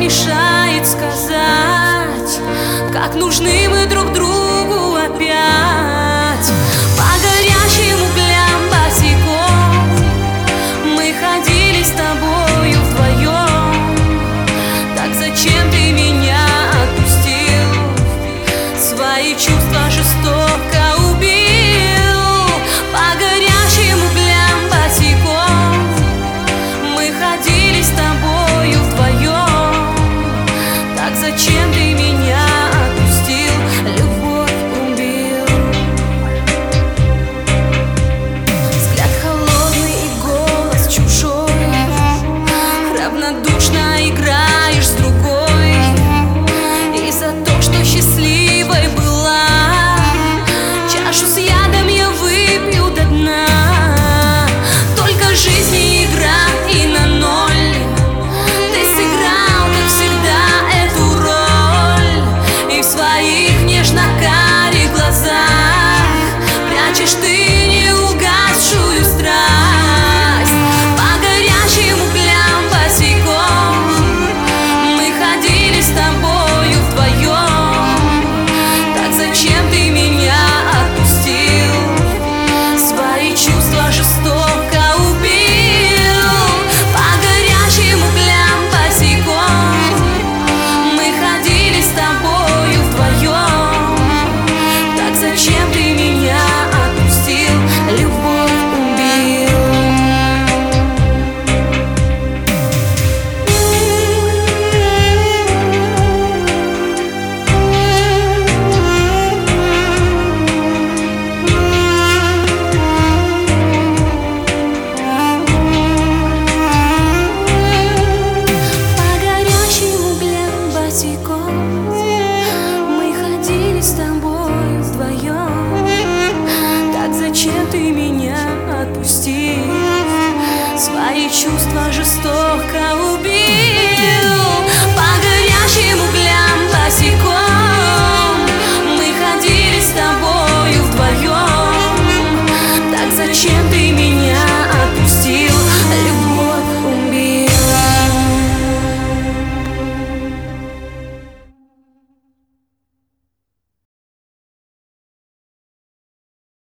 мешает сказать, как нужны мы друг другу опять. По горячим углям босиком мы ходили с тобою вдвоем. Так зачем ты меня отпустил? Свои чувства жестоко убил. По горячим углям босиком мы ходили с тобою вдвоем. Так зачем ты меня отпустил? Любовь убил. Взгляд холодный и голос чужой, равнодушно играешь с другой. И за то, что счастливой была, чашу с ядом я выпью до дна. Только жизнь не игра и на ноль. Ты сыграл, как всегда, эту роль. И в своих нежно-карих глазах прячешь ты неугасшую страсть. По горячим углям босиком мы ходили с тобою вдвоем. Так зачем ты меня отпустил? Свои чувства жестоко убил. По горячим углям босиком мы ходили с тобою вдвоем. Так зачем ты меня отпустил? Любовь убил. По горячим углям босиком мы ходили с тобой вдвоем. Так зачем ты меня отпустил? Свои чувства жестоко